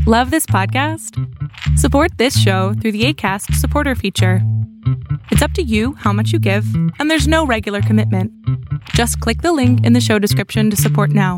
Love this podcast? Support this show through the Acast supporter feature. It's up to you how much you give, and there's no regular commitment. Just click the link in the show description to support now.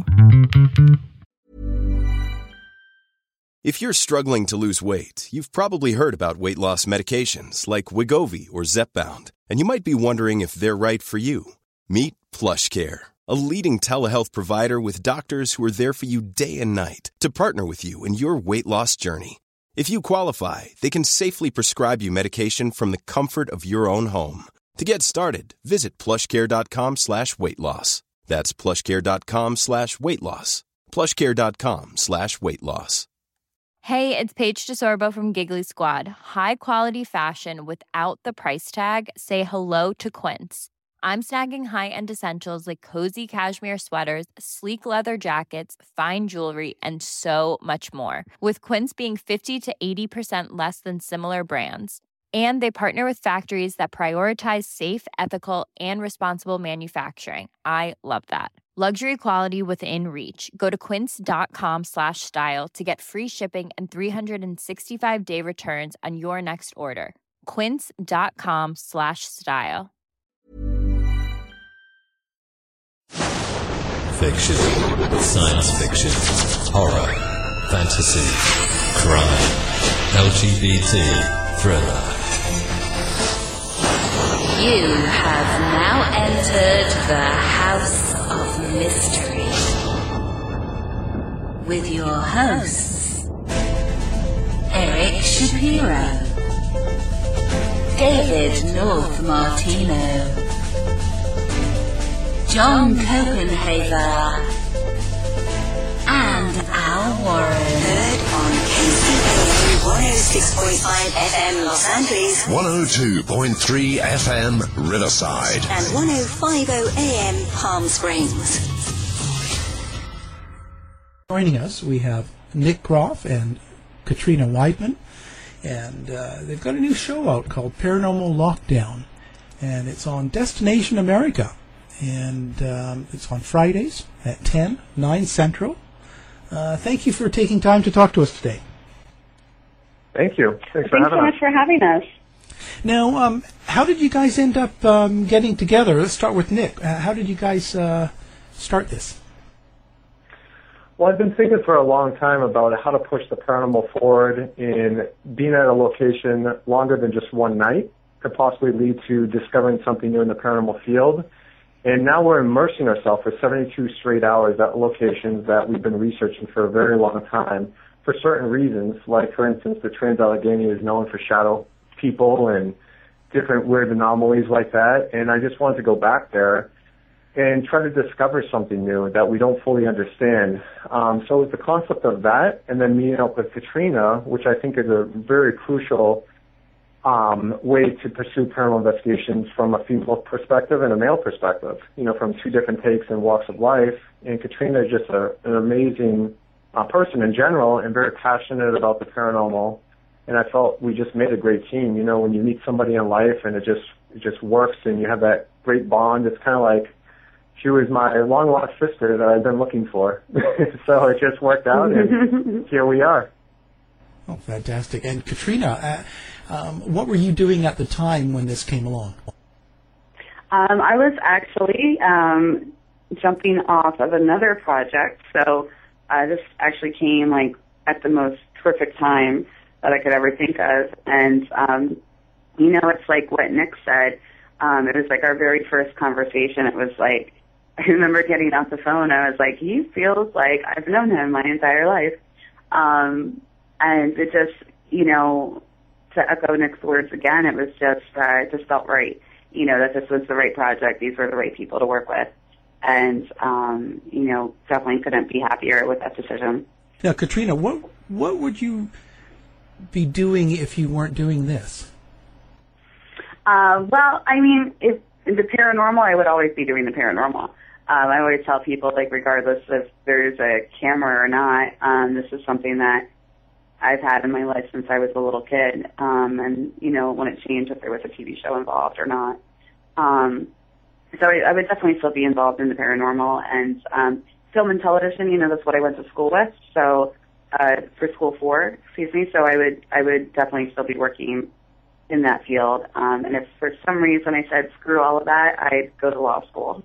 If you're struggling to lose weight, you've probably heard about weight loss medications like Wegovy or Zepbound, and you might be wondering if they're right for you. Meet PlushCare, a leading telehealth provider with doctors who are there for you day and night to partner with you in your weight loss journey. If you qualify, they can safely prescribe you medication from the comfort of your own home. To get started, visit plushcare.com/weightloss. That's plushcare.com/weightloss. plushcare.com/weightloss. Hey, it's Paige DeSorbo from Giggly Squad. High quality fashion without the price tag. Say hello to Quince. I'm snagging high-end essentials like cozy cashmere sweaters, sleek leather jackets, fine jewelry, and so much more. With Quince being 50 to 80% less than similar brands. And they partner with factories that prioritize safe, ethical, and responsible manufacturing. I love that. Luxury quality within reach. Go to quince.com/style to get free shipping and 365-day returns on your next order. Quince.com/style. Fiction, science fiction, horror, fantasy, crime, LGBT, thriller. You have now entered the House of Mystery with your hosts, Eric Shapiro, David North Martino, John Copenhaver, and Al Warren. Heard on KCAA 106.5 FM Los Angeles, 102.3 FM Riverside, and 105.0 AM Palm Springs. Joining us, we have Nick Groff and Katrina Weidman, and they've got a new show out called Paranormal Lockdown, and it's on Destination America. And it's on Fridays at 10, 9 Central. Thank you for taking time to talk to us today. Thank you. Thanks so much for having us. Now, how did you guys end up getting together? Let's start with Nick. How did you guys start this? Well, I've been thinking for a long time about how to push the paranormal forward in being at a location longer than just one night could possibly lead to discovering something new in the paranormal field. And now we're immersing ourselves for 72 straight hours at locations that we've been researching for a very long time for certain reasons. Like, for instance, the Trans-Allegheny is known for shadow people and different weird anomalies like that. And I just wanted to go back there and try to discover something new that we don't fully understand. So it's the concept of that, and then meeting up with Katrina, which I think is a very crucial way to pursue paranormal investigations from a female perspective and a male perspective, from two different takes and walks of life. And Katrina is just an amazing person in general and very passionate about the paranormal. And I felt we just made a great team. When you meet somebody in life and it just works and you have that great bond, it's kind of like she was my long-lost sister that I've been looking for. So it just worked out, and here we are. Oh, fantastic. And Katrina, what were you doing at the time when this came along? I was actually jumping off of another project, so this actually came at the most perfect time that I could ever think of. And, it's like what Nick said. It was like our very first conversation. It was like, I remember getting off the phone, I was like, he feels like I've known him my entire life. And it just, to echo Nick's words again, it was just, it just felt right, that this was the right project. These were the right people to work with. And, definitely couldn't be happier with that decision. Now, Katrina, what would you be doing if you weren't doing this? Well, I mean, if the paranormal, I would always be doing the paranormal. I always tell people, regardless if there's a camera or not, this is something that I've had in my life since I was a little kid, and, wouldn't change if there was a TV show involved or not. So I would definitely still be involved in the paranormal and film and television. That's what I went to school with. So for school for, so I would definitely still be working in that field. And if for some reason I said screw all of that, I'd go to law school.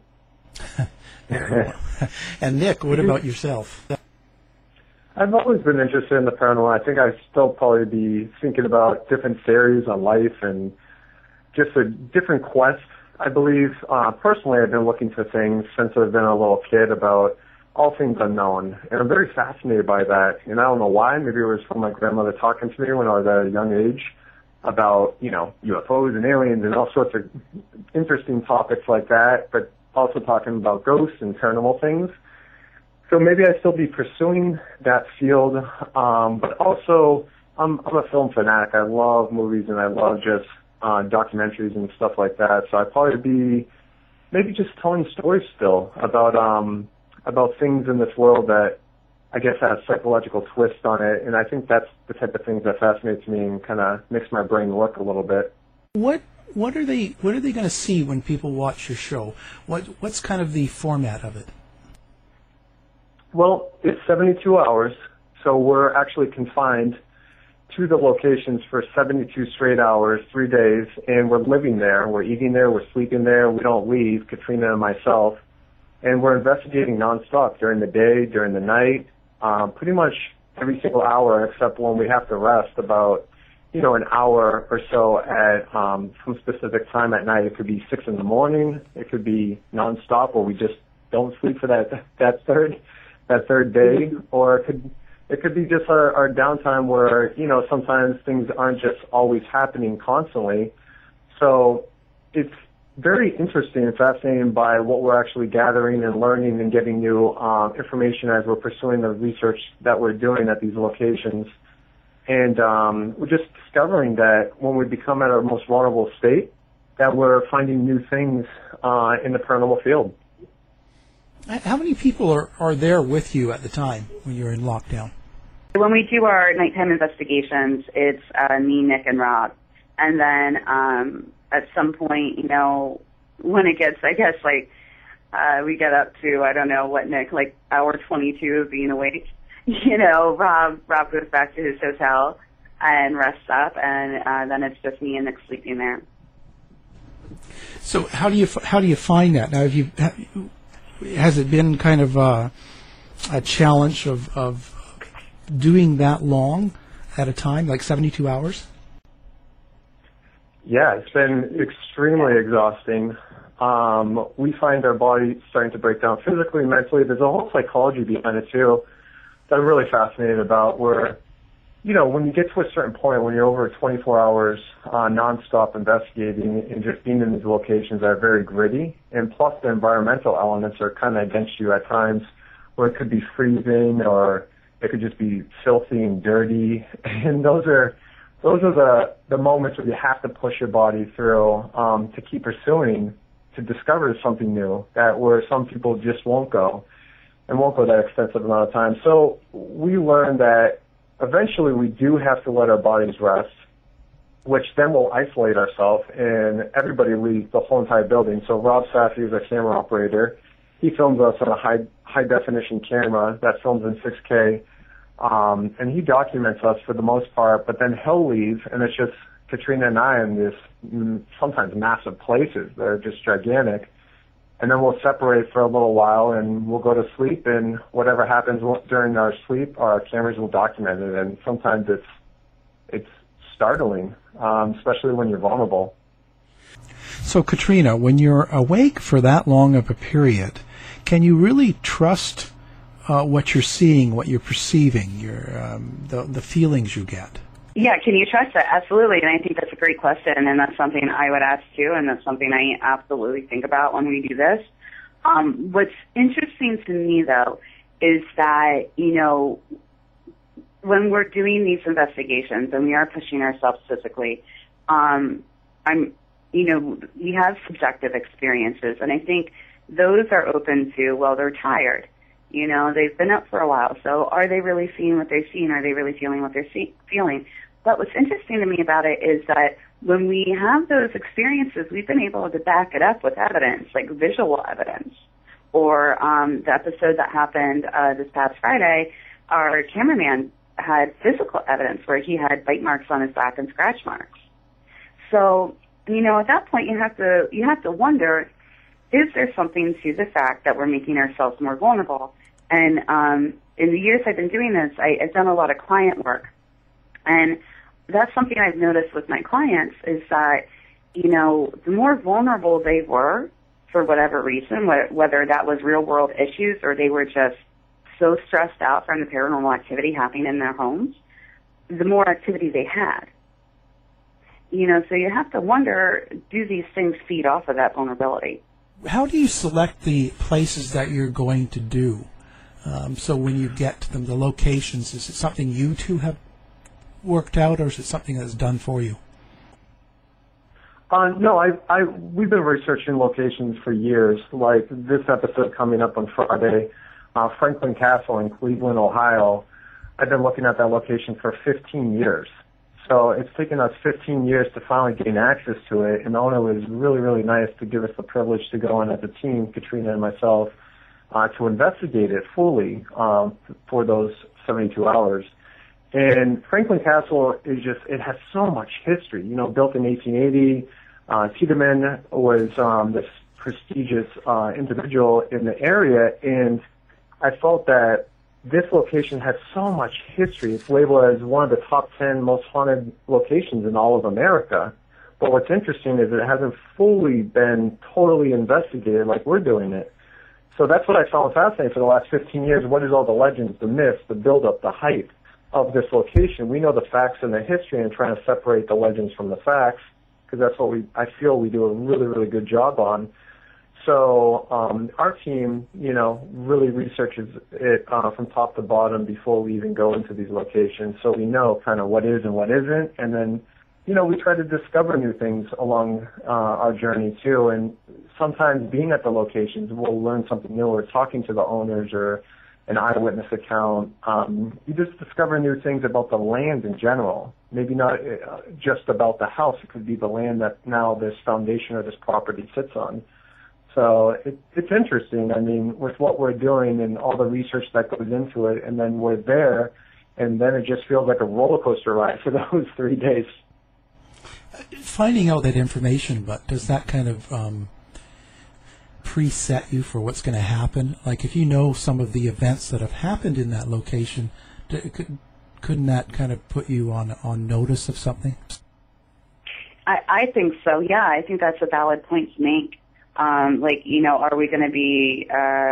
And Nick, what about yourself? I've always been interested in the paranormal. I think I'd still probably be thinking about different theories on life and just a different quest, I believe. Personally, I've been looking for things since I've been a little kid about all things unknown. And I'm very fascinated by that. And I don't know why. Maybe it was from my grandmother talking to me when I was at a young age about, UFOs and aliens and all sorts of interesting topics like that, but also talking about ghosts and paranormal things. So maybe I'd still be pursuing that field. But also, I'm a film fanatic. I love movies and I love just documentaries and stuff like that. So I'd probably be maybe just telling stories still about things in this world that I guess has a psychological twist on it. And I think that's the type of things that fascinates me and kind of makes my brain work a little bit. What are they going to see when people watch your show? What's kind of the format of it? Well, it's 72 hours, so we're actually confined to the locations for 72 straight hours, 3 days, and we're living there. We're eating there. We're sleeping there. We don't leave, Katrina and myself. And we're investigating nonstop during the day, during the night, pretty much every single hour except when we have to rest about, an hour or so at some specific time at night. It could be 6 a.m. It could be nonstop where we just don't sleep for that third day, or it could be just our downtime where, sometimes things aren't just always happening constantly. So it's very interesting and fascinating by what we're actually gathering and learning and getting new information as we're pursuing the research that we're doing at these locations. And we're just discovering that when we become at our most vulnerable state, that we're finding new things in the paranormal field. How many people are there with you at the time when you're in lockdown? When we do our nighttime investigations, it's me, Nick, and Rob. And then at some point, when it gets, I guess, we get up to, I don't know what, Nick, hour 22 of being awake, Rob goes back to his hotel and rests up, and then it's just me and Nick sleeping there. So how do you find that? Now, has it been kind of a challenge of doing that long at a time, like 72 hours? Yeah, it's been extremely exhausting. We find our body starting to break down physically, mentally. There's a whole psychology behind it, too, that I'm really fascinated about, where, when you get to a certain point, when you're over 24 hours nonstop investigating and just being in these locations that are very gritty, and plus the environmental elements are kind of against you at times, where it could be freezing or it could just be filthy and dirty, and those are the moments where you have to push your body through to keep pursuing, to discover something new, where some people just won't go that extensive amount of time. So we learned that eventually we do have to let our bodies rest, which then will isolate ourselves, and everybody leaves the whole entire building. So Rob Safi is our camera operator. He films us on a high definition camera that films in 6K. And he documents us for the most part, but then he'll leave, and it's just Katrina and I in this sometimes massive places that are just gigantic. And then we'll separate for a little while, and we'll go to sleep, and whatever happens during our sleep, our cameras will document it. And sometimes it's startling, especially when you're vulnerable. So, Katrina, when you're awake for that long of a period, can you really trust what you're seeing, what you're perceiving, the feelings you get? Yeah, can you trust it? Absolutely, and I think that's a great question, and that's something I would ask too, and that's something I absolutely think about when we do this. What's interesting to me, though, is that, when we're doing these investigations and we are pushing ourselves physically, we have subjective experiences, and I think those are open to, well, they're tired. They've been up for a while, so are they really seeing what they're seeing? Are they really feeling what they're feeling? But what's interesting to me about it is that when we have those experiences, we've been able to back it up with evidence, like visual evidence. Or the episode that happened this past Friday, our cameraman had physical evidence where he had bite marks on his back and scratch marks. So, at that point you have to wonder, is there something to the fact that we're making ourselves more vulnerable? And in the years I've been doing this, I've done a lot of client work. And that's something I've noticed with my clients is that, the more vulnerable they were for whatever reason, whether that was real world issues or they were just so stressed out from the paranormal activity happening in their homes, the more activity they had. So you have to wonder, do these things feed off of that vulnerability? How do you select the places that you're going to do? So when you get to them, the locations, is it something you two have worked out, or is it something that's done for you? No, we've been researching locations for years. Like this episode coming up on Friday, Franklin Castle in Cleveland, Ohio. I've been looking at that location for 15 years. So it's taken us 15 years to finally gain access to it, and Ona was really, really nice to give us the privilege to go in as a team, Katrina and myself, to investigate it fully for those 72 hours. And Franklin Castle it has so much history, built in 1880. Tiedemann was this prestigious individual in the area, and I felt that this location has so much history. It's labeled as one of the top 10 most haunted locations in all of America. But what's interesting is it hasn't fully been totally investigated like we're doing it. So that's what I found fascinating for the last 15 years. What is all the legends, the myths, the buildup, the hype of this location? We know the facts and the history and trying to separate the legends from the facts, because that's what I feel we do a really, really good job on. So our team, really researches it from top to bottom before we even go into these locations, so we know kind of what is and what isn't. And then, we try to discover new things along our journey too. And sometimes being at the locations, we'll learn something new, or talking to the owners or an eyewitness account. You just discover new things about the land in general. Maybe not just about the house. It could be the land that now this foundation or this property sits on. So it's interesting. I mean, with what we're doing and all the research that goes into it, and then we're there, and then it just feels like a roller coaster ride for those 3 days. Finding out that information, but does that kind of preset you for what's going to happen? Like if you know some of the events that have happened in that location, couldn't that kind of put you on notice of something? I think so, yeah. I think that's a valid point to make. Are we going to be,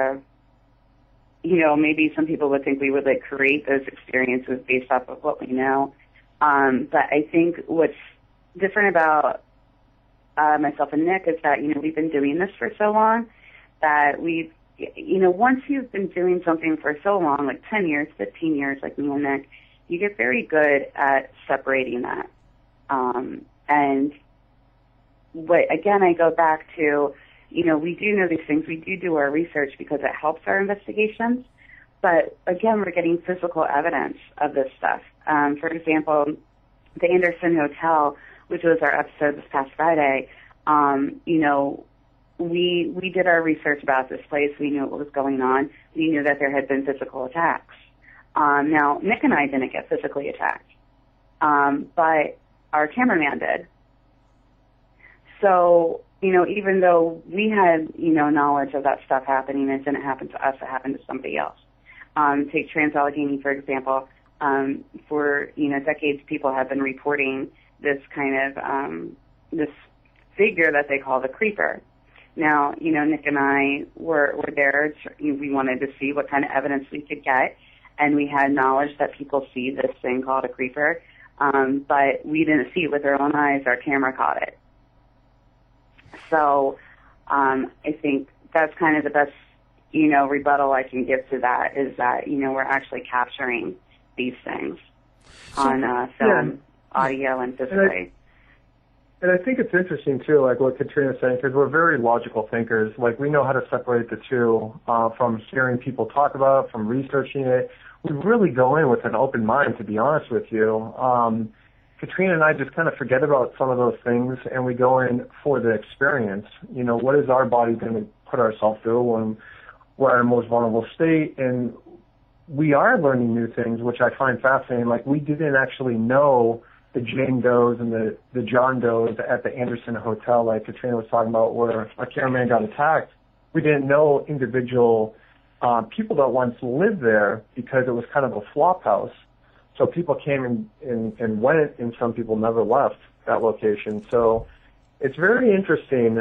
maybe some people would think we would create those experiences based off of what we know. But I think what's different about myself and Nick is that, we've been doing this for so long that once you've been doing something for so long, like 10 years, 15 years, like me and Nick, you get very good at separating that. And again, I go back to, we do know these things. We do our research because it helps our investigations. But again, we're getting physical evidence of this stuff. For example, the Anderson Hotel, which was our episode this past Friday, we did our research about this place. We knew what was going on. We knew that there had been physical attacks. Now, Nick and I didn't get physically attacked, but our cameraman did. So, even though we had, knowledge of that stuff happening, it didn't happen to us, it happened to somebody else. Take Trans-Allegheny, for example. For, decades, people have been reporting this kind of, this figure that they call the creeper. Now, Nick and I were there. We wanted to see what kind of evidence we could get, and we had knowledge that people see this thing called a creeper, but we didn't see it with our own eyes. Our camera caught it. So I think that's kind of the best, rebuttal I can give to that is that, we're actually capturing these things on film, audio, and physically. And I think it's interesting, too, like what Katrina's saying, because we're very logical thinkers. Like, we know how to separate the two from hearing people talk about it, from researching it. We really go in with an open mind, to be honest with you. Katrina and I just kind of forget about some of those things, and we go in for the experience. What is our body going to put ourselves through when we're in a most vulnerable state? And we are learning new things, which I find fascinating. Like, we didn't actually know the Jane Does and the John Does at the Anderson Hotel, like Katrina was talking about, where a cameraman got attacked. We didn't know individual people that once lived there because it was kind of a flop house. So people came and went, and some people never left that location. So it's very interesting.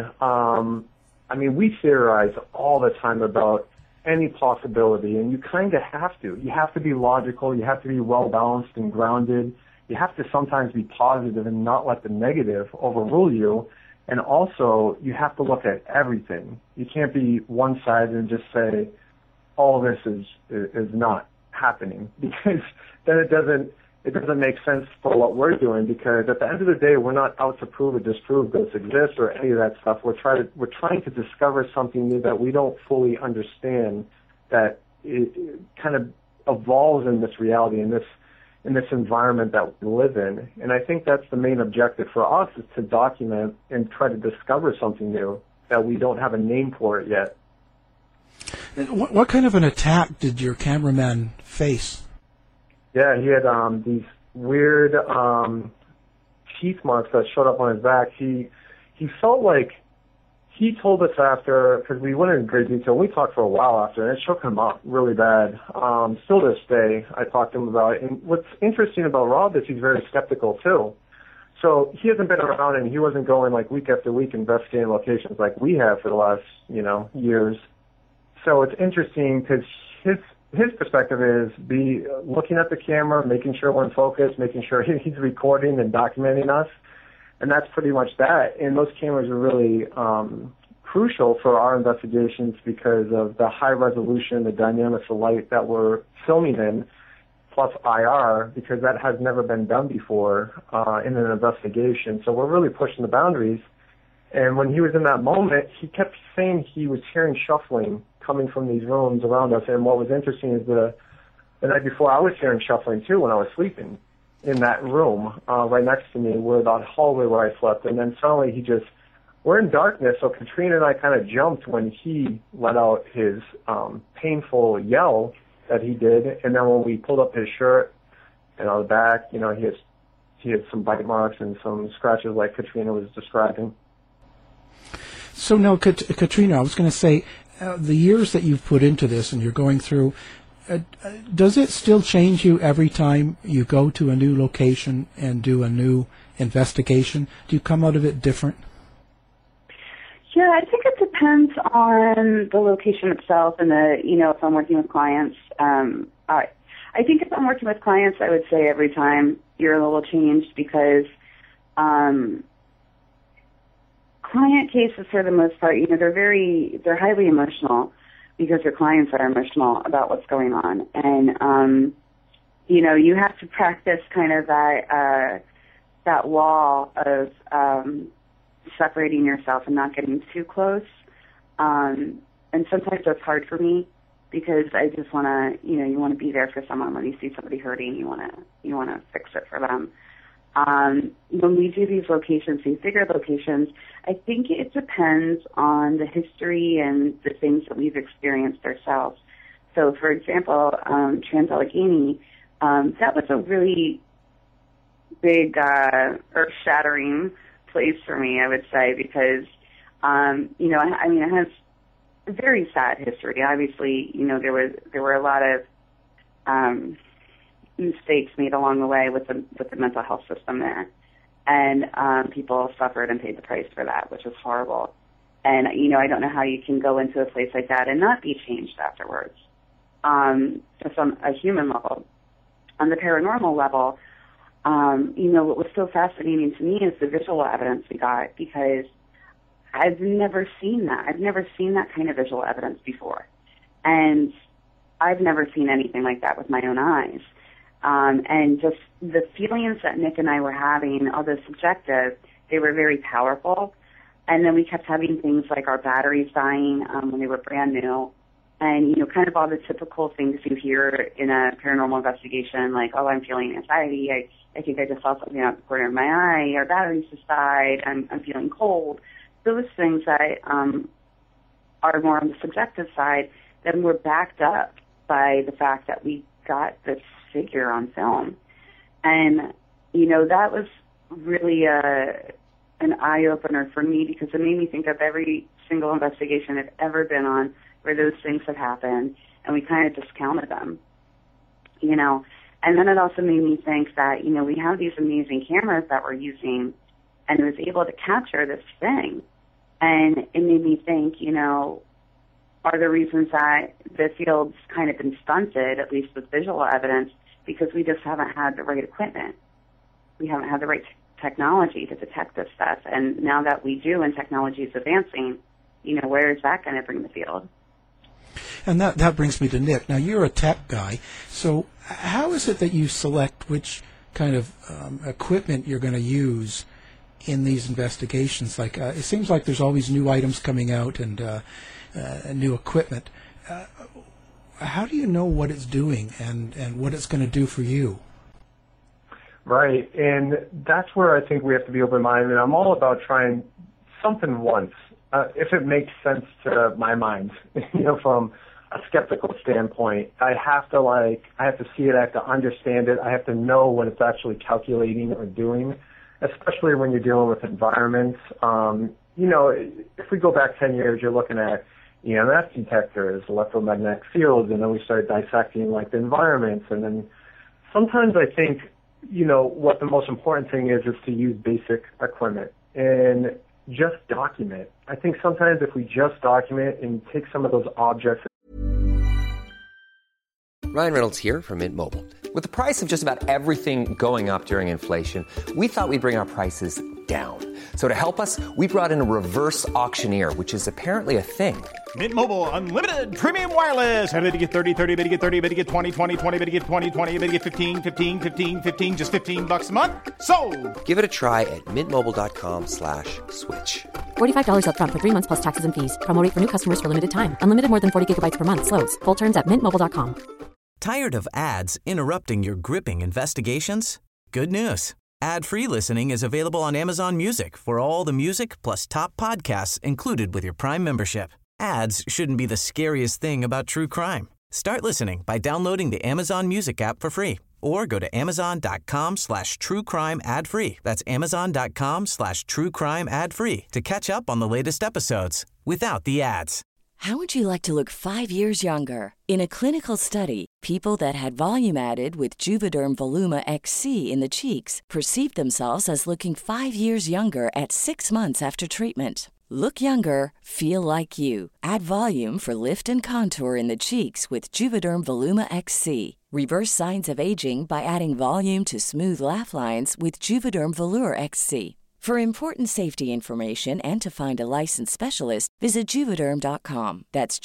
I mean, we theorize all the time about any possibility, and you kind of have to. You have to be logical. You have to be well-balanced and grounded. You have to sometimes be positive and not let the negative overrule you. And also, you have to look at everything. You can't be one-sided and just say, all this is not happening, because then it doesn't make sense for what we're doing, because at the end of the day, we're not out to prove or disprove ghosts exist or any of that stuff. We're trying to discover something new that we don't fully understand, that it kind of evolves in this reality, in this environment that we live in. And I think that's the main objective for us, is to document and try to discover something new that we don't have a name for it yet. What kind of an attack did your cameraman face? Yeah, he had these weird teeth marks that showed up on his back. He felt like, he told us after, because we went in great detail, we talked for a while after, and it shook him up really bad. Still to this day, I talked to him about it. And what's interesting about Rob is he's very skeptical too. So he hasn't been around, and he wasn't going like week after week investigating locations like we have for the last, years. So it's interesting because his perspective is be looking at the camera, making sure we're in focus, making sure he's recording and documenting us. And that's pretty much that. And those cameras are really crucial for our investigations because of the high resolution, the dynamics of light that we're filming in, plus IR, because that has never been done before in an investigation. So we're really pushing the boundaries. And when he was in that moment, he kept saying he was hearing shuffling coming from these rooms around us. And what was interesting is the night before, I was hearing shuffling too when I was sleeping in that room right next to me, where that hallway where I slept. And then suddenly we're in darkness, so Katrina and I kind of jumped when he let out his painful yell that he did. And then when we pulled up his shirt and on the back, he had some bite marks and some scratches like Katrina was describing. So now, Katrina, I was going to say, the years that you've put into this and you're going through, does it still change you every time you go to a new location and do a new investigation? Do you come out of it different? Yeah, I think it depends on the location itself and if I'm working with clients. I think if I'm working with clients, I would say every time you're a little changed, because client cases, for the most part, they're highly emotional, because your clients are emotional about what's going on. And, you have to practice kind of that wall of separating yourself and not getting too close. And sometimes that's hard for me, because I just want to, you want to be there for someone when you see somebody hurting. You want to fix it for them. When we do these locations, these bigger locations, I think it depends on the history and the things that we've experienced ourselves. So, for example, Trans-Allegheny, that was a really big, earth-shattering place for me, I would say, because, it has a very sad history. Obviously, there were a lot of mistakes made along the way with the mental health system there, and people suffered and paid the price for that, which is horrible. And I don't know how you can go into a place like that and not be changed afterwards. Just on a human level. On the paranormal level, what was so fascinating to me is the visual evidence we got, because I've never seen that. I've never seen that kind of visual evidence before, and I've never seen anything like that with my own eyes. And just the feelings that Nick and I were having, although subjective, they were very powerful. And then we kept having things like our batteries dying when they were brand new, and kind of all the typical things you hear in a paranormal investigation, like, oh, I'm feeling anxiety. I think I just saw something out the corner of my eye. Our batteries just died. I'm feeling cold. Those things that are more on the subjective side, then were backed up by the fact that we got this figure on film. And, that was really an eye-opener for me, because it made me think of every single investigation I've ever been on where those things have happened, and we kind of discounted them, And then it also made me think that, we have these amazing cameras that we're using, and it was able to capture this thing. And it made me think, are the reasons that the field's kind of been stunted, at least with visual evidence, because we just haven't had the right equipment. We haven't had the right technology to detect this stuff. And now that we do and technology is advancing, where is that going to bring the field? And that brings me to Nick. Now, you're a tech guy, so how is it that you select which kind of equipment you're going to use in these investigations? Like, it seems like there's always new items coming out and new equipment. How do you know what it's doing and what it's going to do for you? Right, and that's where I think we have to be open-minded. I'm all about trying something once, if it makes sense to my mind, from a skeptical standpoint. I have to see it, I have to understand it, I have to know what it's actually calculating or doing, especially when you're dealing with environments. If we go back 10 years, you're looking at EMF detectors, electromagnetic fields, and then we start dissecting the environments. And then sometimes I think, what the most important thing is to use basic equipment and just document. I think sometimes if we just document and take some of those objects. Ryan Reynolds here from Mint Mobile. With the price of just about everything going up during inflation, we thought we'd bring our prices down. So to help us, we brought in a reverse auctioneer, which is apparently a thing. Mint Mobile Unlimited Premium Wireless. How to get 30, 30, bit to get 30, bit to get 20, 20, 20, bit to get 20, 20, bit to get 15, 15, 15, 15, just $15 a month? Sold! Give it a try at mintmobile.com/switch. $45 up front for 3 months plus taxes and fees. Promo rate for new customers for limited time. Unlimited more than 40 gigabytes per month. Slows full terms at mintmobile.com. Tired of ads interrupting your gripping investigations? Good news. Ad-free listening is available on Amazon Music for all the music plus top podcasts included with your Prime membership. Ads shouldn't be the scariest thing about true crime. Start listening by downloading the Amazon Music app for free or go to amazon.com/truecrime ad-free. That's amazon.com/truecrime ad-free to catch up on the latest episodes without the ads. How would you like to look 5 years younger? In a clinical study, people that had volume added with Juvederm Voluma XC in the cheeks perceived themselves as looking 5 years younger at 6 months after treatment. Look younger, feel like you. Add volume for lift and contour in the cheeks with Juvederm Voluma XC. Reverse signs of aging by adding volume to smooth laugh lines with Juvederm Volure XC. For important safety information and to find a licensed specialist, visit Juvederm.com. That's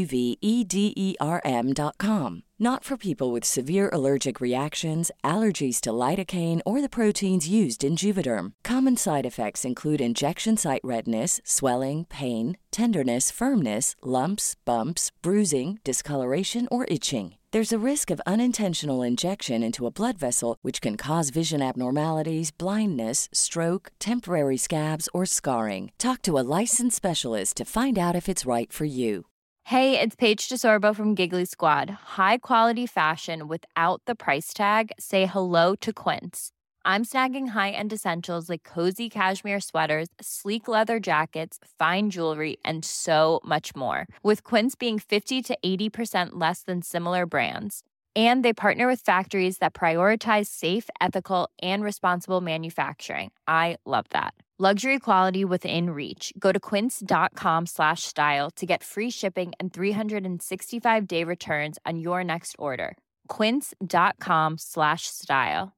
JUVEDERM.com. Not for people with severe allergic reactions, allergies to lidocaine, or the proteins used in Juvederm. Common side effects include injection site redness, swelling, pain, tenderness, firmness, lumps, bumps, bruising, discoloration, or itching. There's a risk of unintentional injection into a blood vessel, which can cause vision abnormalities, blindness, stroke, temporary scabs, or scarring. Talk to a licensed specialist to find out if it's right for you. Hey, it's Paige DeSorbo from Giggly Squad. High quality fashion without the price tag. Say hello to Quince. I'm snagging high-end essentials like cozy cashmere sweaters, sleek leather jackets, fine jewelry, and so much more. With Quince being 50 to 80% less than similar brands. And they partner with factories that prioritize safe, ethical, and responsible manufacturing. I love that. Luxury quality within reach. Go to quince.com/style to get free shipping and 365-day returns on your next order. Quince.com/style.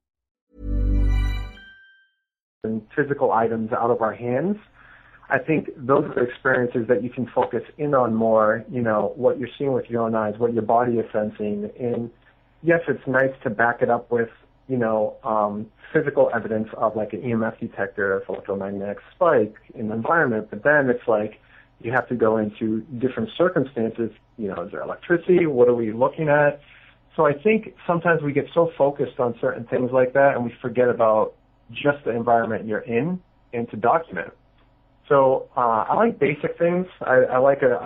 And physical items out of our hands. I think those are the experiences that you can focus in on more, what you're seeing with your own eyes, what your body is sensing. And yes, it's nice to back it up with, physical evidence of like an EMF detector, electromagnetic spike in the environment, but then it's like you have to go into different circumstances. Is there electricity? What are we looking at? So I think sometimes we get so focused on certain things like that and we forget about just the environment you're in and to document. So I like basic things. I like a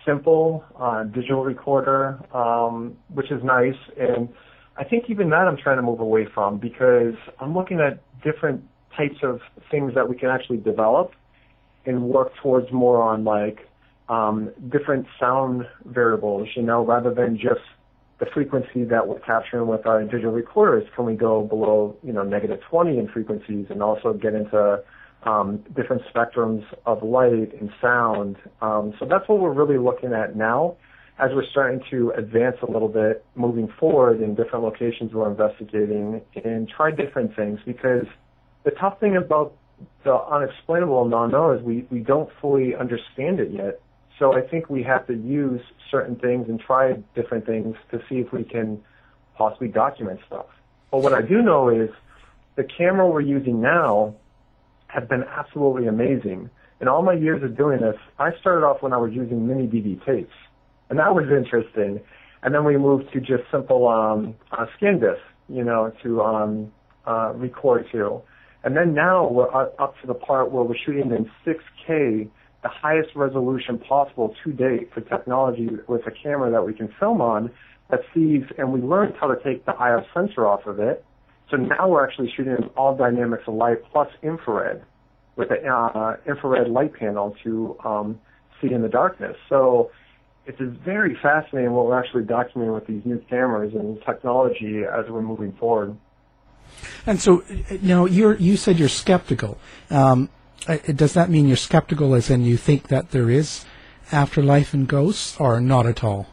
simple digital recorder, which is nice. And I think even that I'm trying to move away from, because I'm looking at different types of things that we can actually develop and work towards more on like different sound variables, rather than just the frequency that we're capturing with our digital recorders. Can we go below, -20 in frequencies and also get into different spectrums of light and sound? So that's what we're really looking at now as we're starting to advance a little bit moving forward in different locations we're investigating and try different things, because the tough thing about the unexplainable and non-known is we don't fully understand it yet. So I think we have to use certain things and try different things to see if we can possibly document stuff. But what I do know is the camera we're using now has been absolutely amazing. In all my years of doing this, I started off when I was using mini DV tapes, and that was interesting. And then we moved to just simple scan discs, to record to. And then now we're up to the part where we're shooting in 6K, the highest resolution possible to date for technology, with a camera that we can film on that sees, and we learned how to take the IR sensor off of it. So now we're actually shooting in all dynamics of light plus infrared, with the infrared light panel to see in the darkness. So it's very fascinating what we're actually documenting with these new cameras and technology as we're moving forward. And so, now you said you're skeptical. Does that mean you're skeptical as in you think that there is afterlife and ghosts, or not at all?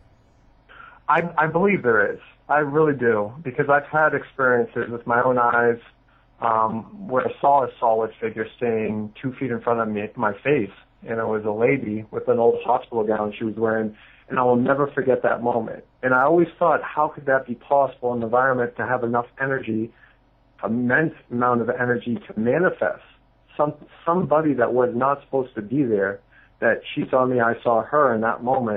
I believe there is. I really do, because I've had experiences with my own eyes where I saw a solid figure staying 2 feet in front of my face, and it was a lady with an old hospital gown she was wearing, and I will never forget that moment. And I always thought, how could that be possible in the environment to have enough energy, immense amount of energy to manifest somebody that was not supposed to be there, that she saw me, I saw her in that moment,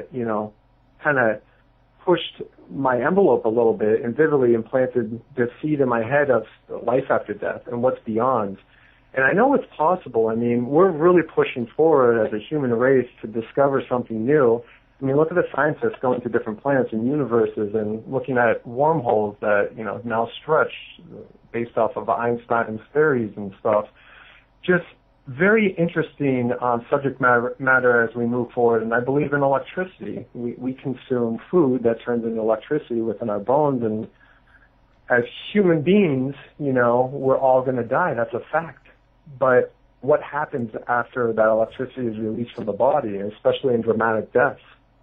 kind of pushed my envelope a little bit and vividly implanted the seed in my head of life after death and what's beyond. And I know it's possible. I mean, we're really pushing forward as a human race to discover something new. I mean, look at the scientists going to different planets and universes and looking at wormholes that, now stretch based off of Einstein's theories and stuff. Just very interesting subject matter as we move forward. And I believe in electricity. We consume food that turns into electricity within our bones. And as human beings, we're all going to die. That's a fact. But what happens after that electricity is released from the body, especially in dramatic deaths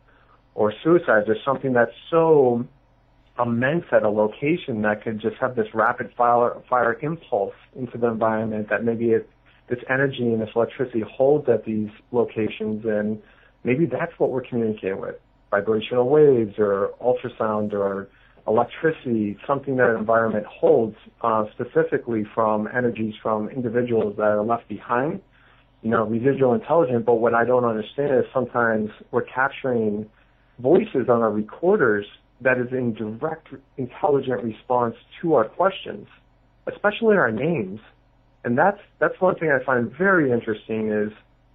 or suicides, there's something that's so immense at a location that could just have this rapid fire impulse into the environment that maybe this energy and this electricity holds at these locations, and maybe that's what we're communicating with. Vibrational waves or ultrasound or electricity, something that an environment holds specifically from energies from individuals that are left behind, residual intelligence. But what I don't understand is sometimes we're capturing voices on our recorders that is in direct intelligent response to our questions, especially our names. And that's one thing I find very interesting is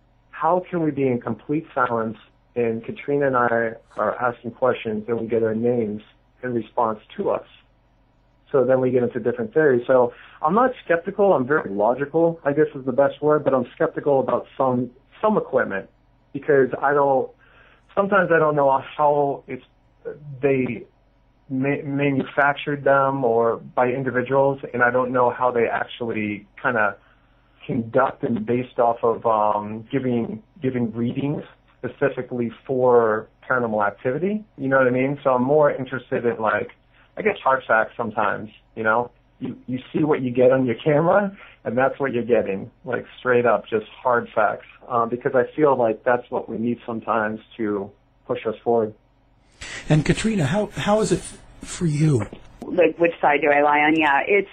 how can we be in complete silence and Katrina and I are asking questions and we get our names in response to us. So then we get into different theories. So I'm not skeptical. I'm very logical, I guess is the best word, but I'm skeptical about some equipment because sometimes I don't know how they manufactured them or by individuals, and I don't know how they actually kind of conduct them based off of giving readings specifically for paranormal activity. You know what I mean? So I'm more interested in I guess hard facts sometimes, You see what you get on your camera, and that's what you're getting, straight up, just hard facts, because I feel like that's what we need sometimes to push us forward. And Katrina, how is it for you? Which side do I lie on? Yeah, it's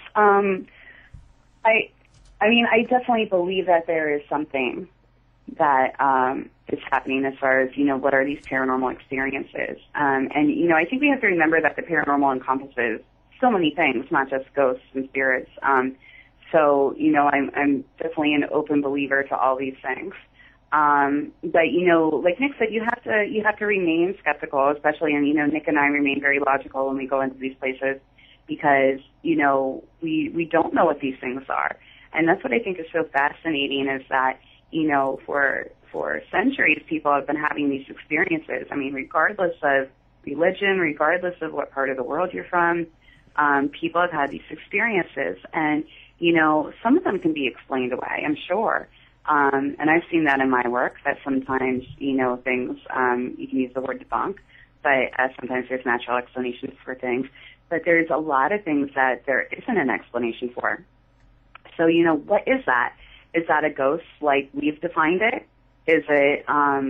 I definitely believe that there is something that is happening as far as what are these paranormal experiences, and I think we have to remember that the paranormal encompasses so many things, not just ghosts and spirits. So I'm definitely an open believer to all these things. But, like Nick said, you have to remain skeptical, especially, and, Nick and I remain very logical when we go into these places because, we don't know what these things are. And that's what I think is so fascinating is that, for centuries, people have been having these experiences. I mean, regardless of religion, regardless of what part of the world you're from, people have had these experiences. And, some of them can be explained away, I'm sure. And I've seen that in my work, that sometimes, things, you can use the word debunk, but sometimes there's natural explanations for things. But there's a lot of things that there isn't an explanation for. So, what is that? Is that a ghost like we've defined it? Is it,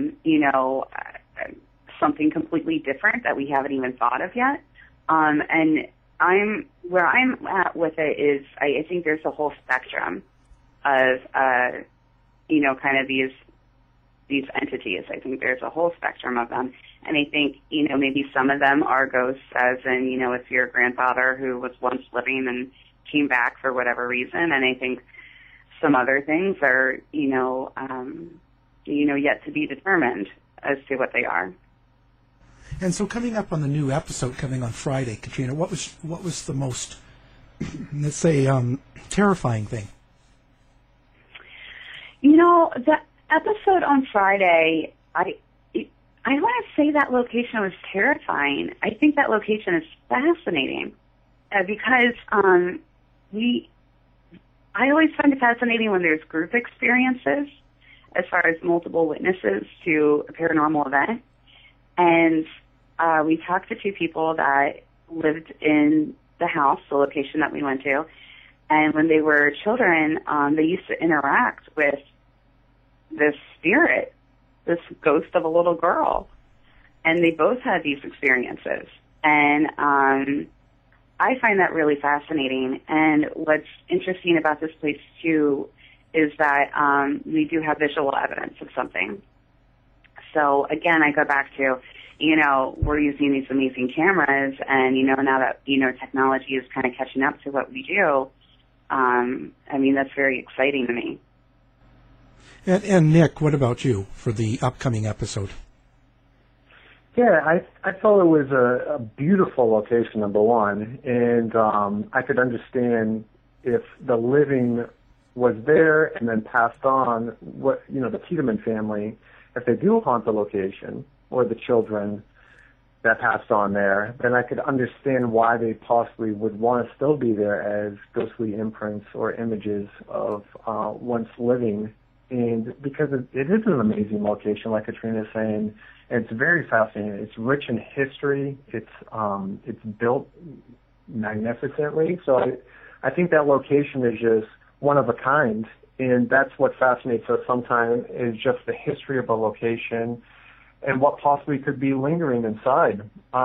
something completely different that we haven't even thought of yet? And where I'm at with it is I think there's a whole spectrum of, kind of these entities. I think there's a whole spectrum of them. And I think, maybe some of them are ghosts as in, it's your grandfather who was once living and came back for whatever reason. And I think some other things are, yet to be determined as to what they are. And so coming up on the new episode coming on Friday, Katrina, what was the most, let's say, terrifying thing? The episode on Friday, I want to say that location was terrifying. I think that location is fascinating because I always find it fascinating when there's group experiences as far as multiple witnesses to a paranormal event. And we talked to two people that lived in the house, the location that we went to. And when they were children, they used to interact with this spirit, this ghost of a little girl. And they both had these experiences. And I find that really fascinating. And what's interesting about this place, too, is that we do have visual evidence of something. So, again, I go back to, we're using these amazing cameras, and, now that, technology is kind of catching up to what we do, that's very exciting to me. And Nick, what about you for the upcoming episode? Yeah, I thought it was a beautiful location, number one, and I could understand if the living was there and then passed on, the Tiedemann family, if they do haunt the location, or the children that passed on there, then I could understand why they possibly would want to still be there as ghostly imprints or images of once living. And because it is an amazing location, like Katrina is saying, and it's very fascinating. It's rich in history. It's built magnificently. So I think that location is just one of a kind, and that's what fascinates us sometimes is just the history of a location and what possibly could be lingering inside.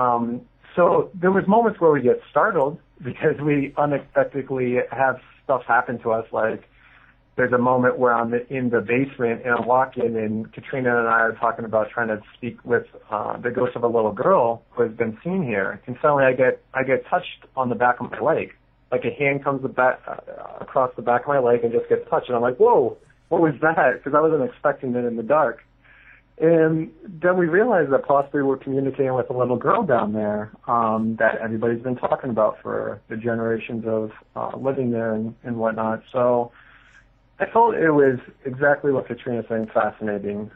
So there was moments where we get startled because we unexpectedly have stuff happen to us, like there's a moment where I'm in the basement and I'm walking, and Katrina and I are talking about trying to speak with the ghost of a little girl who has been seen here, and suddenly I get touched on the back of my leg, like a hand comes across the back of my leg and just gets touched, and I'm like, whoa, what was that? Because I wasn't expecting it in the dark. And then we realized that possibly we're communicating with a little girl down there that everybody's been talking about for the generations of living there and whatnot. So I felt it was exactly what Katrina's saying, fascinating.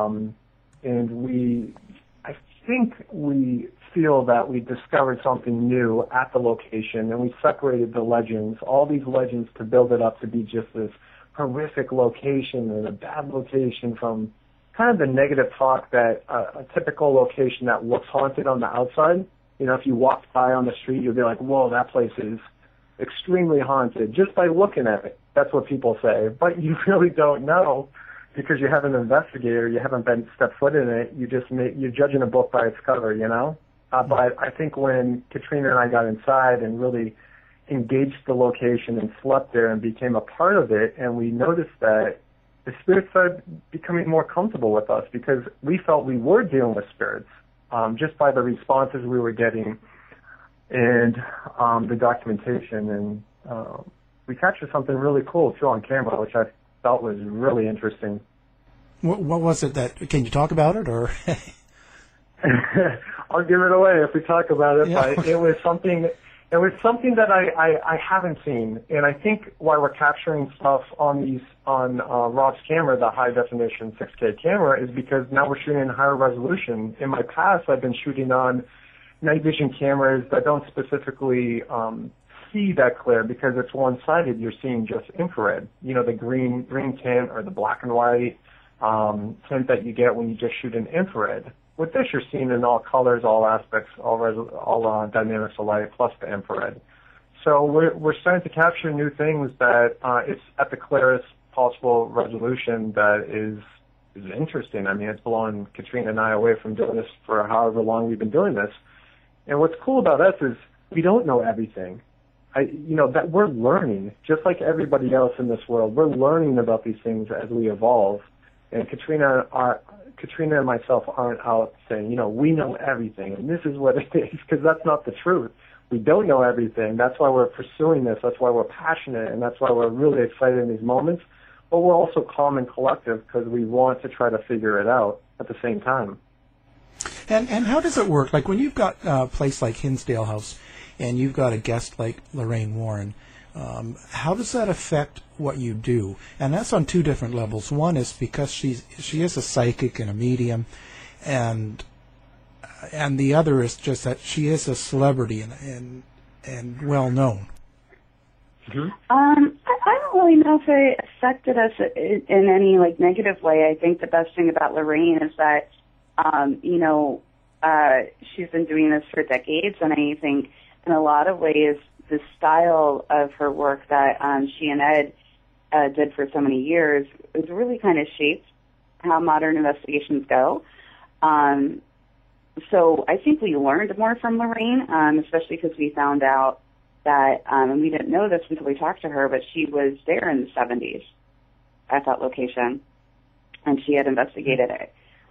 And I think we feel that we discovered something new at the location, and we separated the legends, all these legends, to build it up to be just this horrific location and a bad location from kind of the negative talk that a typical location that looks haunted on the outside. If you walk by on the street, you'll be like, whoa, that place is extremely haunted just by looking at it. That's what people say. But you really don't know because you haven't investigated, you haven't been stepped foot in it. You're judging a book by its cover, But I think when Katrina and I got inside and really engaged the location and slept there and became a part of it, and we noticed that the spirits started becoming more comfortable with us because we felt we were dealing with spirits just by the responses we were getting and the documentation. And we captured something really cool, too, on camera, which I felt was really interesting. What was it that, can you talk about it, or? I'll give it away if we talk about it, Yeah. but it was something that I haven't seen, and I think why we're capturing stuff on Rob's camera, the high definition 6K camera, is because now we're shooting in higher resolution. In my past, I've been shooting on night vision cameras that don't specifically see that clear because it's one-sided. You're seeing just infrared, the green tint or the black and white tint that you get when you just shoot in infrared. With this, you're seeing in all colors, all aspects, all dynamics of light, plus the infrared. So we're starting to capture new things that it's at the clearest possible resolution that is interesting. I mean, it's blowing Katrina and I away from doing this for however long we've been doing this. And what's cool about us is we don't know everything. That we're learning, just like everybody else in this world. We're learning about these things as we evolve. And Katrina and myself aren't out saying, we know everything, and this is what it is, because that's not the truth. We don't know everything. That's why we're pursuing this. That's why we're passionate, and that's why we're really excited in these moments. But we're also calm and collective because we want to try to figure it out at the same time. And how does it work? Like when you've got a place like Hinsdale House and you've got a guest like Lorraine Warren, how does that affect what you do? And that's on two different levels. One is because she is a psychic and a medium, and the other is just that she is a celebrity and well known. I don't really know if it affected us in any negative way. I think the best thing about Lorraine is that she's been doing this for decades, and I think in a lot of ways the style of her work that she and Ed did for so many years has really kind of shaped how modern investigations go. So I think we learned more from Lorraine, especially because we found out that, and we didn't know this until we talked to her, but she was there in the 70s at that location, and she had investigated it.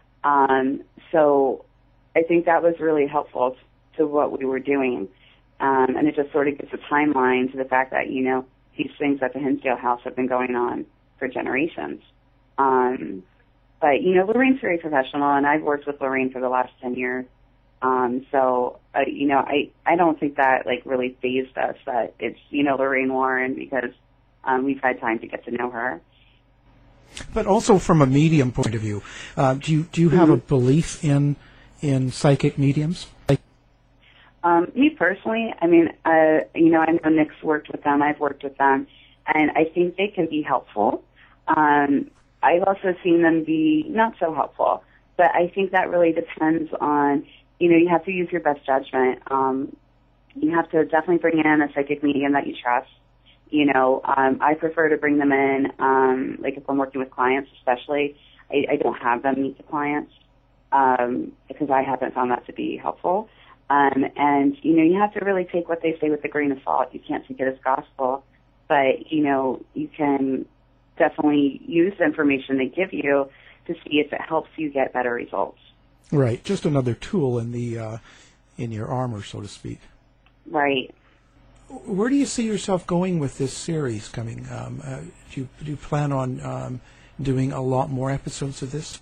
So I think that was really helpful to what we were doing. And it just sort of gives a timeline to the fact that, these things at the Hinsdale House have been going on for generations. But, Lorraine's very professional, and I've worked with Lorraine for the last 10 years. So, I don't think that, really fazed us that it's, Lorraine Warren, because we've had time to get to know her. But also from a medium point of view, do you have a belief in psychic mediums? Me personally, I know Nick's worked with them, I've worked with them, and I think they can be helpful. I've also seen them be not so helpful, but I think that really depends on, you have to use your best judgment. You have to definitely bring in a psychic medium that you trust. I prefer to bring them in, if I'm working with clients especially, I don't have them meet the clients, because I haven't found that to be helpful. And, you have to really take what they say with a grain of salt. You can't take it as gospel, but, you can definitely use the information they give you to see if it helps you get better results. Right. Just another tool in your armor, so to speak. Right. Where do you see yourself going with this series coming? Do you plan on doing a lot more episodes of this?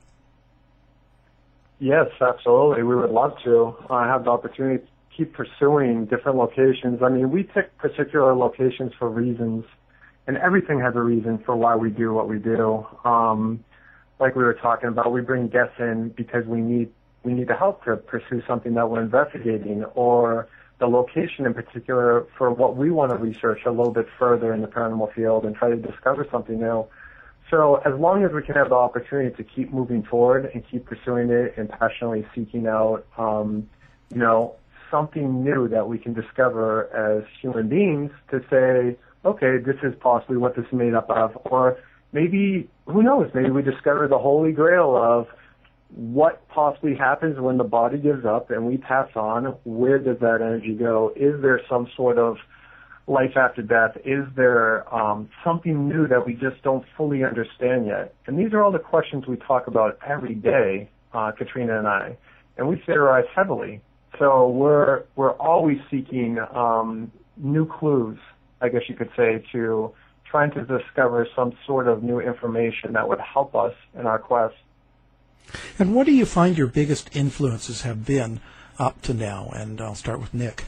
Yes, absolutely. We would love to have the opportunity to keep pursuing different locations. I mean, we pick particular locations for reasons, and everything has a reason for why we do what we do. Like we were talking about, we bring guests in because we need the help to pursue something that we're investigating, or the location in particular for what we want to research a little bit further in the paranormal field and try to discover something new. So as long as we can have the opportunity to keep moving forward and keep pursuing it and passionately seeking out, something new that we can discover as human beings to say, okay, this is possibly what this is made up of. Or maybe, who knows, maybe we discover the holy grail of what possibly happens when the body gives up and we pass on. Where does that energy go? Is there some sort of life after death? Is there something new that we just don't fully understand yet? And these are all the questions we talk about every day, Katrina and I, and we theorize heavily. So we're always seeking new clues, I guess you could say, to trying to discover some sort of new information that would help us in our quest. And what do you find your biggest influences have been up to now? And I'll start with Nick.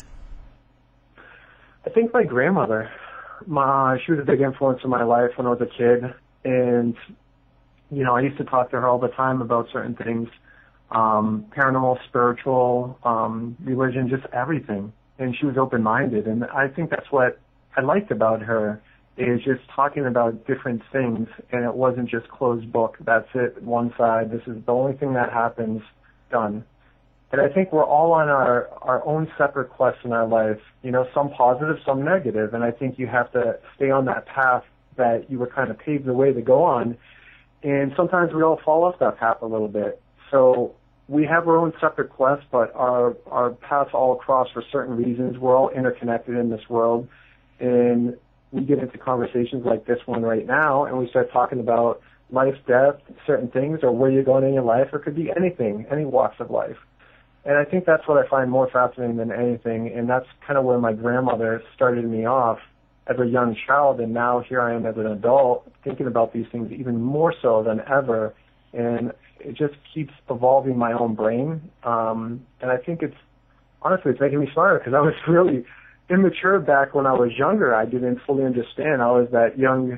I think my grandmother. She was a big influence in my life when I was a kid. And, I used to talk to her all the time about certain things, paranormal, spiritual, religion, just everything. And she was open-minded. And I think that's what I liked about her, is just talking about different things. And it wasn't just closed book. That's it, one side. This is the only thing that happens, done. And I think we're all on our own separate quests in our life, some positive, some negative. And I think you have to stay on that path that you were kind of paved the way to go on. And sometimes we all fall off that path a little bit. So we have our own separate quests, but our paths all cross for certain reasons. We're all interconnected in this world. And we get into conversations like this one right now, and we start talking about life, death, certain things, or where you're going in your life, or it could be anything, any walks of life. And I think that's what I find more fascinating than anything, and that's kind of where my grandmother started me off as a young child, and now here I am as an adult thinking about these things even more so than ever, and it just keeps evolving my own brain. And I think it's making me smarter, because I was really immature back when I was younger. I didn't fully understand. I was that young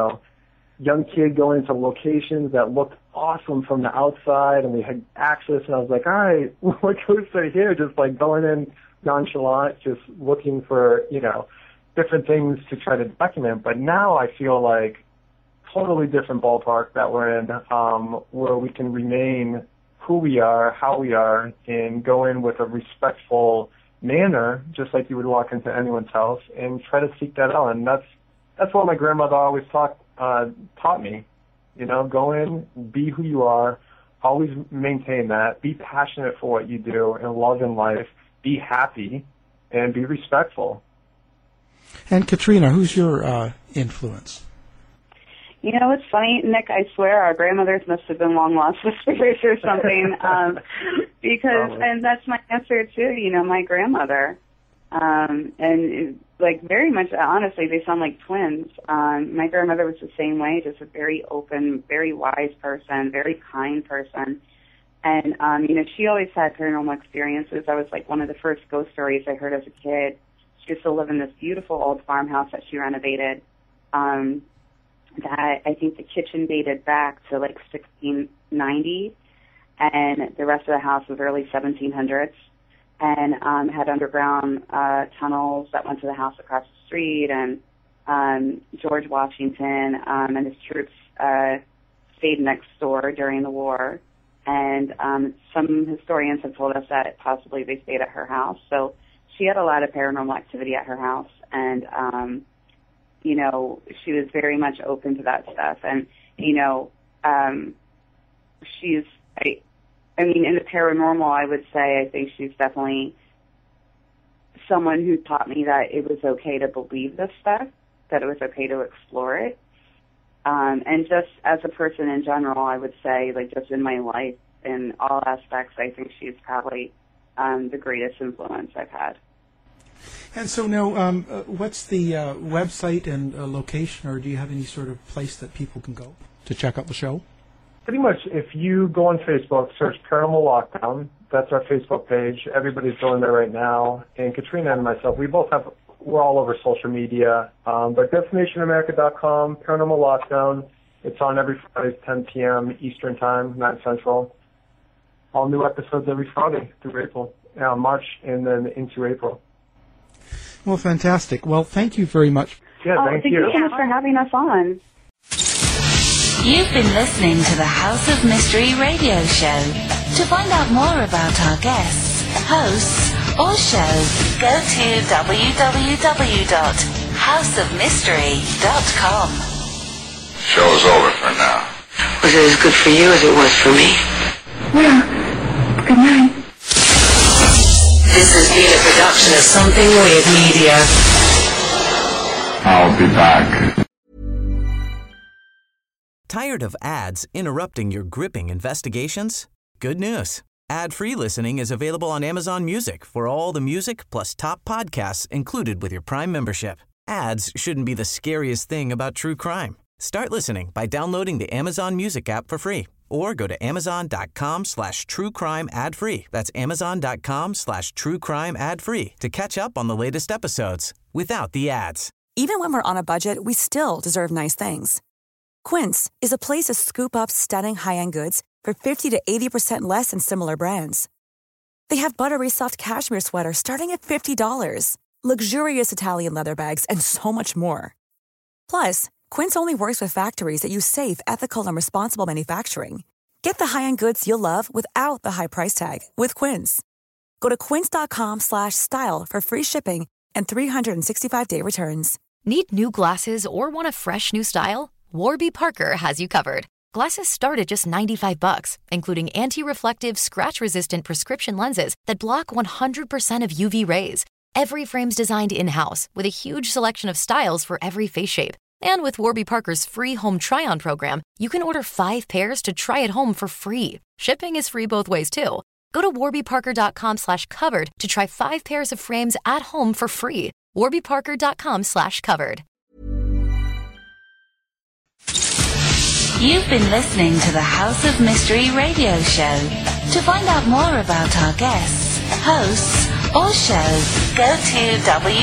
kid going into locations that looked awesome from the outside, and we had access, and I was like, all right, what goes right here? Just like going in nonchalant, just looking for, different things to try to document. But now I feel like totally different ballpark that we're in, where we can remain who we are, how we are, and go in with a respectful manner, just like you would walk into anyone's house, and try to seek that out. And that's what my grandmother always taught me. Go in, be who you are, always maintain that, be passionate for what you do, and love in life, be happy, and be respectful. And Katrina, who's your influence? It's funny, Nick, I swear our grandmothers must have been long lost sisters or something, and that's my answer too, my grandmother. And very much, honestly, they sound like twins. My grandmother was the same way, just a very open, very wise person, very kind person. And, she always had paranormal experiences. That was like one of the first ghost stories I heard as a kid. She used to live in this beautiful old farmhouse that she renovated, that I think the kitchen dated back to like 1690, and the rest of the house was early 1700s. And had underground tunnels that went to the house across the street, and George Washington and his troops stayed next door during the war. And some historians have told us that possibly they stayed at her house. So she had a lot of paranormal activity at her house, and she was very much open to that stuff. And she's in the paranormal, I would say I think she's definitely someone who taught me that it was okay to believe this stuff, that it was okay to explore it. And just as a person in general, I would say, just in my life, in all aspects, I think she's probably the greatest influence I've had. And so now, what's the website and location, or do you have any sort of place that people can go to check out the show? Pretty much, if you go on Facebook, search Paranormal Lockdown. That's our Facebook page. Everybody's going there right now. And Katrina and myself, we're all over social media. But DestinationAmerica.com, Paranormal Lockdown. It's on every Friday, 10 p.m. Eastern Time, 9 Central. All new episodes every Friday through April, March, and then into April. Well, fantastic. Well, thank you very much. Yeah, thank you. Thank you so much for having us on. You've been listening to the House of Mystery radio show. To find out more about our guests, hosts, or shows, go to www.houseofmystery.com. Show's over for now. Was it as good for you as it was for me? Well, good night. This has been a production of Something Weird Media. I'll be back. Tired of ads interrupting your gripping investigations? Good news. Ad-free listening is available on Amazon Music for all the music plus top podcasts included with your Prime membership. Ads shouldn't be the scariest thing about true crime. Start listening by downloading the Amazon Music app for free or go to amazon.com/truecrime ad-free. That's amazon.com/truecrime ad-free to catch up on the latest episodes without the ads. Even when we're on a budget, we still deserve nice things. Quince is a place to scoop up stunning high-end goods for 50 to 80% less than similar brands. They have buttery soft cashmere sweaters starting at $50, luxurious Italian leather bags, and so much more. Plus, Quince only works with factories that use safe, ethical, and responsible manufacturing. Get the high-end goods you'll love without the high price tag with Quince. Go to quince.com/style for free shipping and 365-day returns. Need new glasses or want a fresh new style? Warby Parker has you covered. Glasses start at just $95, including anti-reflective, scratch-resistant prescription lenses that block 100% of UV rays. Every frame's designed in-house with a huge selection of styles for every face shape. And with Warby Parker's free home try-on program, you can order 5 pairs to try at home for free. Shipping is free both ways, too. Go to warbyparker.com/covered to try 5 pairs of frames at home for free. warbyparker.com/covered. You've been listening to the House of Mystery radio show. To find out more about our guests, hosts, or show, go to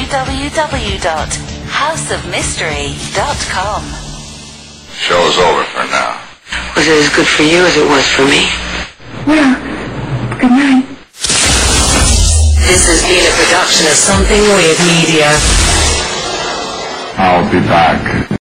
www.houseofmystery.com. Show's over for now. Was it as good for you as it was for me? Well, good night. This has been a production of Something Weird Media. I'll be back.